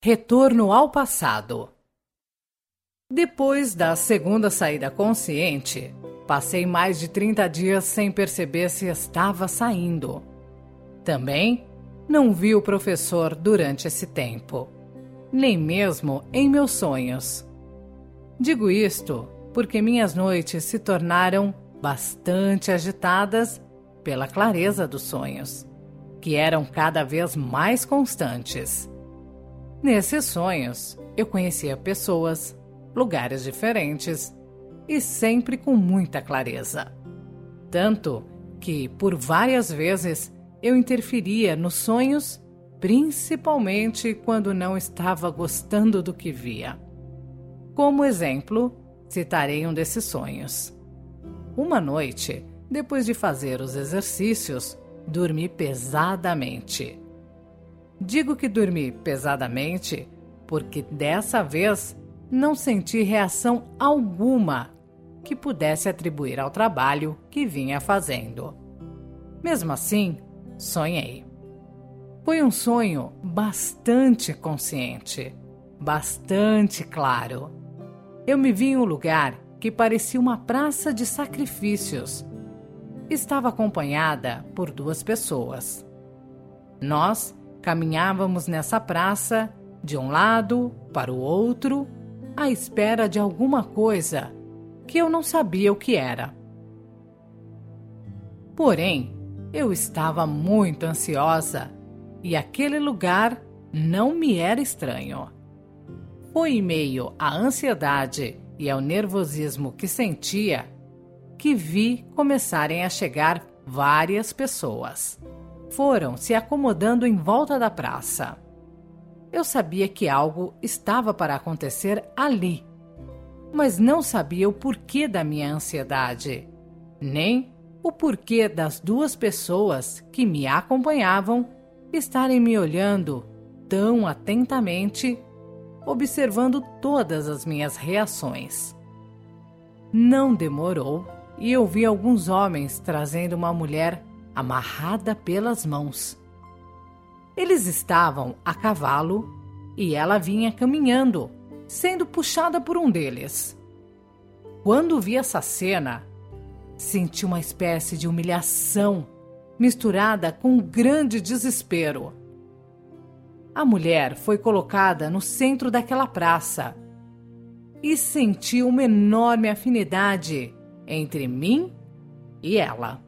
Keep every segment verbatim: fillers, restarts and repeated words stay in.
Retorno ao passado. Depois da segunda saída consciente, passei mais de trinta dias sem perceber se estava saindo. Também não vi o professor durante esse tempo, nem mesmo em meus sonhos. Digo isto porque minhas noites se tornaram bastante agitadas pela clareza dos sonhos, que eram cada vez mais constantes. Nesses sonhos, eu conhecia pessoas, lugares diferentes e sempre com muita clareza. Tanto que, por várias vezes, eu interferia nos sonhos, principalmente quando não estava gostando do que via. Como exemplo, citarei um desses sonhos. Uma noite, depois de fazer os exercícios, dormi pesadamente. Digo que dormi pesadamente porque dessa vez não senti reação alguma que pudesse atribuir ao trabalho que vinha fazendo. Mesmo assim, sonhei. Foi um sonho bastante consciente, bastante claro. Eu me vi em um lugar que parecia uma praça de sacrifícios. Estava acompanhada por duas pessoas. Nós caminhávamos nessa praça, de um lado para o outro, à espera de alguma coisa que eu não sabia o que era. Porém, eu estava muito ansiosa e aquele lugar não me era estranho. Foi em meio à ansiedade e ao nervosismo que sentia que vi começarem a chegar várias pessoas. Foram se acomodando em volta da praça. Eu sabia que algo estava para acontecer ali, mas não sabia o porquê da minha ansiedade, nem o porquê das duas pessoas que me acompanhavam estarem me olhando tão atentamente, observando todas as minhas reações. Não demorou e eu vi alguns homens trazendo uma mulher amarrada pelas mãos. Eles estavam a cavalo e ela vinha caminhando, sendo puxada por um deles. Quando vi essa cena, senti uma espécie de humilhação misturada com um grande desespero. A mulher foi colocada no centro daquela praça e senti uma enorme afinidade entre mim e ela.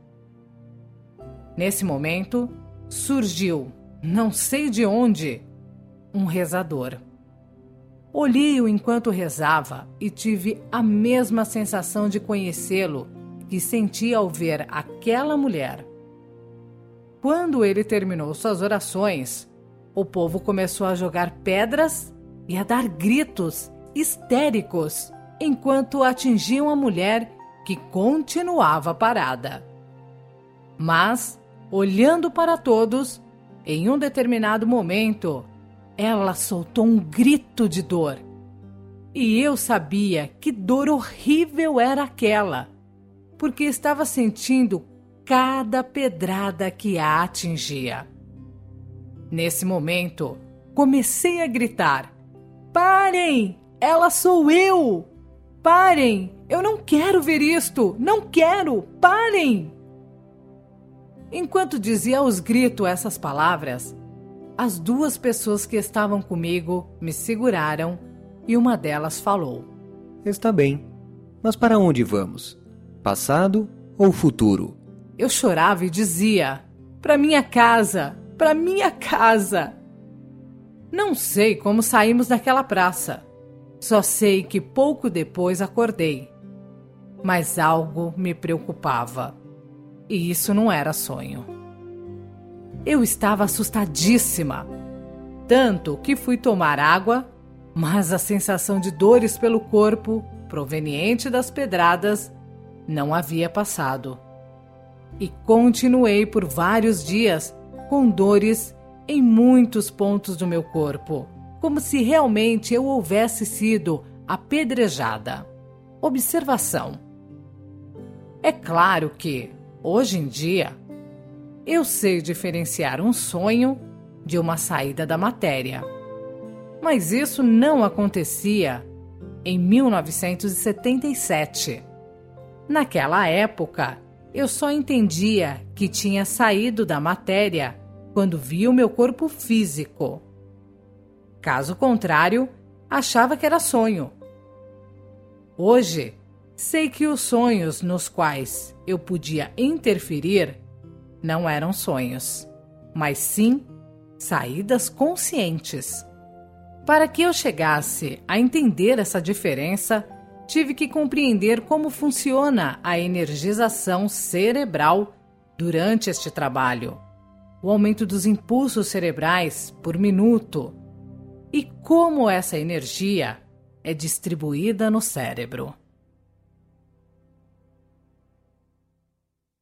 Nesse momento, surgiu, não sei de onde, um rezador. Olhei-o enquanto rezava e tive a mesma sensação de conhecê-lo que senti ao ver aquela mulher. Quando ele terminou suas orações, o povo começou a jogar pedras e a dar gritos histéricos enquanto atingiam a mulher que continuava parada. Mas, olhando para todos, em um determinado momento, ela soltou um grito de dor. E eu sabia que dor horrível era aquela, porque estava sentindo cada pedrada que a atingia. Nesse momento, comecei a gritar: "Parem! Ela sou eu! Parem! Eu não quero ver isto! Não quero! Parem!" Enquanto dizia aos gritos essas palavras, as duas pessoas que estavam comigo me seguraram e uma delas falou: "Está bem, mas para onde vamos? Passado ou futuro?" Eu chorava e dizia: "Para minha casa! Para minha casa!" Não sei como saímos daquela praça. Só sei que pouco depois acordei. Mas algo me preocupava. E isso não era sonho. Eu estava assustadíssima. Tanto que fui tomar água, mas a sensação de dores pelo corpo, proveniente das pedradas, não havia passado. E continuei por vários dias com dores em muitos pontos do meu corpo, como se realmente eu houvesse sido apedrejada. Observação. É claro que, hoje em dia, eu sei diferenciar um sonho de uma saída da matéria. Mas isso não acontecia em mil novecentos e setenta e sete. Naquela época, eu só entendia que tinha saído da matéria quando vi o meu corpo físico. Caso contrário, achava que era sonho. Hoje, sei que os sonhos nos quais eu podia interferir não eram sonhos, mas sim saídas conscientes. Para que eu chegasse a entender essa diferença, tive que compreender como funciona a energização cerebral durante este trabalho, o aumento dos impulsos cerebrais por minuto e como essa energia é distribuída no cérebro.